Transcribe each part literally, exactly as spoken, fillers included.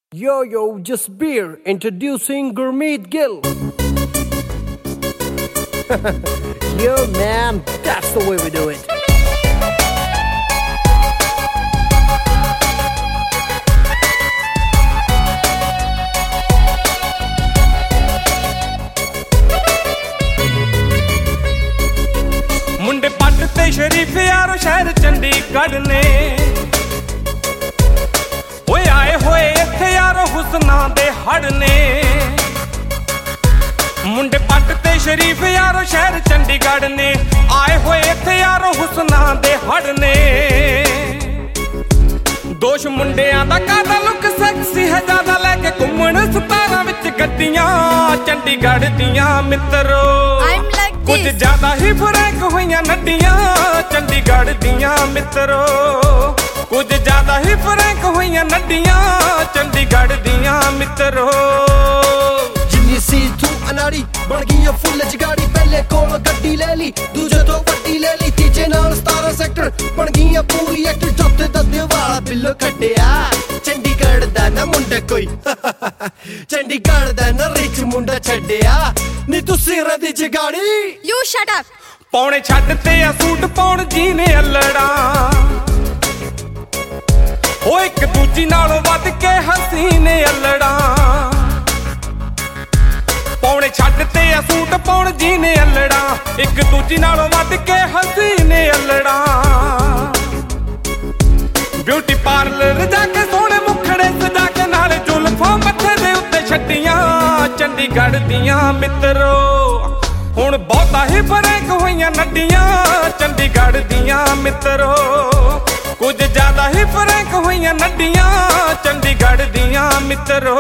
Yo, yo, just beer. Introducing Gurmeet Gill. Yo, man, that's the way we do it. मुंडे पट ते शरीफ यारो शहर चंडीगढ़ ने ओए आए होए इत्थे यारो हुसना दे हड़ ने मुंडे पट ते शरीफ यारो शहर चंडीगढ़ ने आए होए इत्थे यारो हुसना दे हड़ ने दोष मुंडियां दा कादा लुक सैक्सी है ज्यादा लेके घुमण सतारां विच गड्डियां चंडीगढ़ दियां मित्रो कुछ ज्यादा ही फरक होइयां नड्डियां चंडीगढ़ दियां मित्रो कुछ ज्यादा ही फरक होइयां नड्डियां चंडीगढ़ दियां मित्रो जिन्नी सी तू अनाड़ी बन गई फुल जगाड़ी पहले कोल गड्डी ले ली दूजे तो वड्डी ले ली तीजे नाल सतारा सेक्टर बन गई पूरी एक्टर चौथे दद्दे वाला बिल्लो कड्डिया चंडीगढ़ दा ना मुंडा कोई चंडीगढ़ दा ना रिच मुंडा छड्डिया नी तू सिर दी जगाड़ी You shut up पौने छड्ड ते आ सूट पौण जी ने अल्लड़ा ओ एक दूजी नालों वध के हसीने अल्लड़ा पौने छड्ड ते आ सूट पौण जी ने अल्लड़ा एक दूजी नालों वध के हसीने अल्लड़ा ब्यूटी पार्लर जाके सोहणे मुखड़े सजा के नाले जुल्फां मत्थे दे उत्ते छड्डियां चंडीगढ़ दियां मित्रो हुण बहुता ही फरक होइयां नड्डियां चंडीगढ़ दियां मित्रो कुछ ज्यादा ही फरक होइयां नड्डियां चंडीगढ़ दियां मित्रो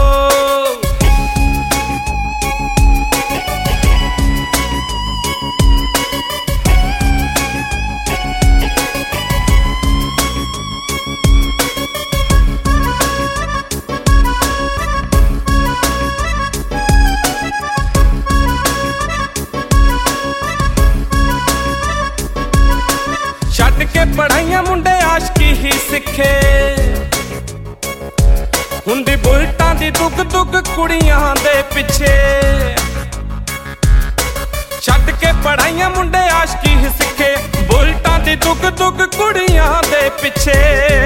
छड्ड के पढ़ाइयां मुंडे आशकी ही सिखे हुंदी बुलटां दी दुग दुग कुड़ियां दे पिछे छड्ड के पढ़ाइयां मुंडे आशकी ही सिखे बुलटां दी दुग दुग कुड़ियां दे पिछे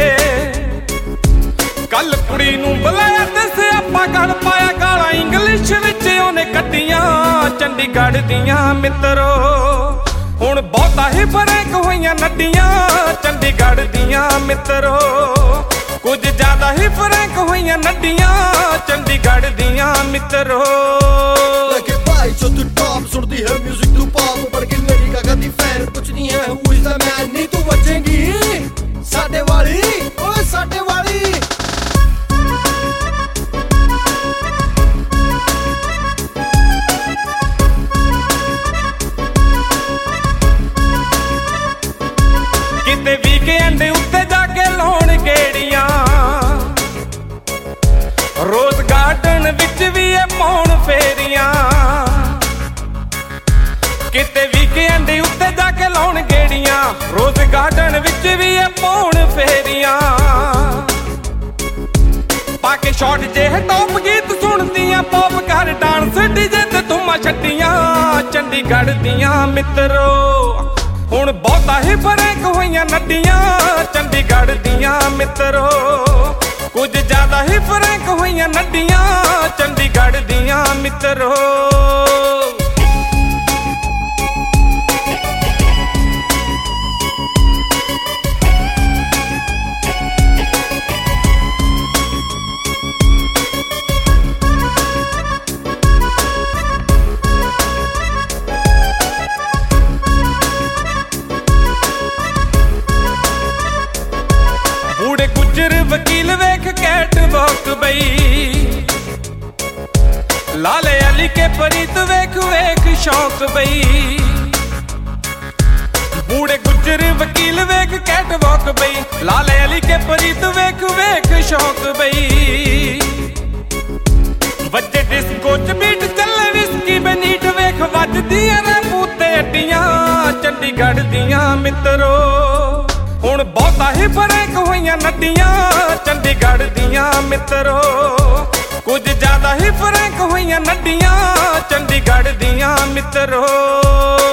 कल कुड़ी नूं बुलाया ते सियापा गल पाया गालां इंग्लिश विच ओने कड्डियां चंडीगढ़ दियां मित्रो हुण बहुता ही फरक होइयां नड्डियां चंडीगढ़ दियां मित्रो कुछ ज्यादा ही फरक होइयां नड्डियां चंडीगढ़ दियां मित्रो लगे भाई जो तू टॉप सुनती है म्यूजिक तू पॉप बढ़ के मेरी गागा दी फैन पुछदी है हु इज द मैन नी तू बचेंगी साडे वाली ओए साडे वाली किते वीकेंड उत्ते जाके लाउण गेड़ियां रोज गार्डन विच भी ए पौण फेरियां किते वीकेंड उत्ते जाके लाउण गेड़ियां रोज गार्डन विच भी ए पौण फेरियां पाके शॉट जे टॉप गीत सुनदियां पॉप कर डांस डीजे ते धुम्मा छड्डियां चंडीगढ़ दियां मित्रो हुण बहुता ही फरक होइयां नड्डियां चंडीगढ़ दियां मित्रो कुछ ज्यादा ही फरक होइयां नड्डियां चंडीगढ़ दियां मित्रो बूढ़े गुजर वकील वेख कैट वॉक बई लाले अली के फरीद वेख वेख शौक बई बूढ़े गुजर वकील वेख कैट वॉक बई लाले अली के फरीद वेख वेख शौक बई बच्चे डिस्को च बीट चले विस्की बेनीट वेख वजदियां ने पूते अड्डियां चंडीगढ़ दियां मित्रो हुण बहुता ही फरक होइयां नड्डियां चंडी ਚੰਡੀਗੜ੍ਹ ਦੀਆਂ ਮਿੱਤਰੋ ਕੁਝ ਜ਼ਿਆਦਾ ਹੀ ਫਰੈਂਕ ਹੋਈਆਂ ਨੱਡੀਆਂ ਚੰਡੀਗੜ੍ਹ ਦੀਆਂ ਮਿੱਤਰੋ।